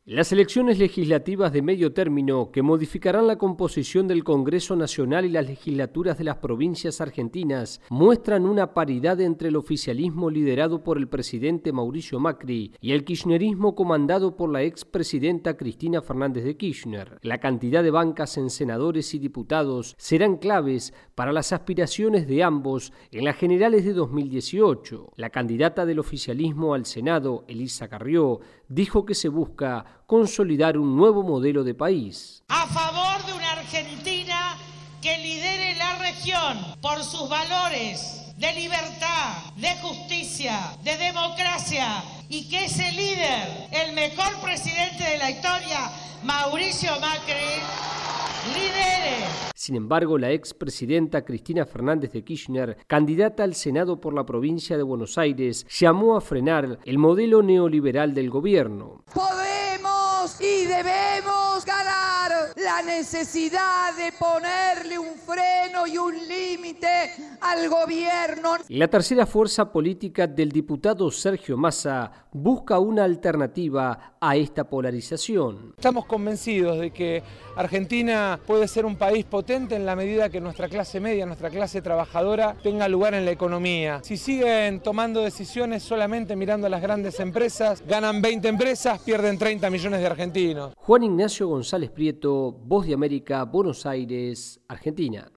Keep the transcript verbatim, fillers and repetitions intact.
Las elecciones legislativas de medio término, que modificarán la composición del Congreso Nacional y las legislaturas de las provincias argentinas, muestran una paridad entre el oficialismo liderado por el presidente Mauricio Macri y el kirchnerismo comandado por la expresidenta Cristina Fernández de Kirchner. La cantidad de bancas en senadores y diputados serán claves para las aspiraciones de ambos en las generales de dos mil dieciocho. La candidata del oficialismo al Senado, Elisa Carrió, dijo que se busca consolidar un nuevo modelo de país. A favor de una Argentina que lidere la región por sus valores de libertad, de justicia, de democracia, y que ese líder, el mejor presidente de la historia, Mauricio Macri, lidere. Sin embargo, la expresidenta Cristina Fernández de Kirchner, candidata al Senado por la provincia de Buenos Aires, llamó a frenar el modelo neoliberal del gobierno. Podemos y debemos ganar la necesidad de ponerle un freno y un límite al gobierno. La tercera fuerza política del diputado Sergio Massa busca una alternativa a esta polarización. Estamos convencidos de que Argentina puede ser un país potente en la medida que nuestra clase media, nuestra clase trabajadora tenga lugar en la economía. Si siguen tomando decisiones solamente mirando a las grandes empresas, ganan veinte empresas, pierden treinta millones de argentinos. Juan Ignacio González Prieto, Voz de América, Buenos Aires, Argentina.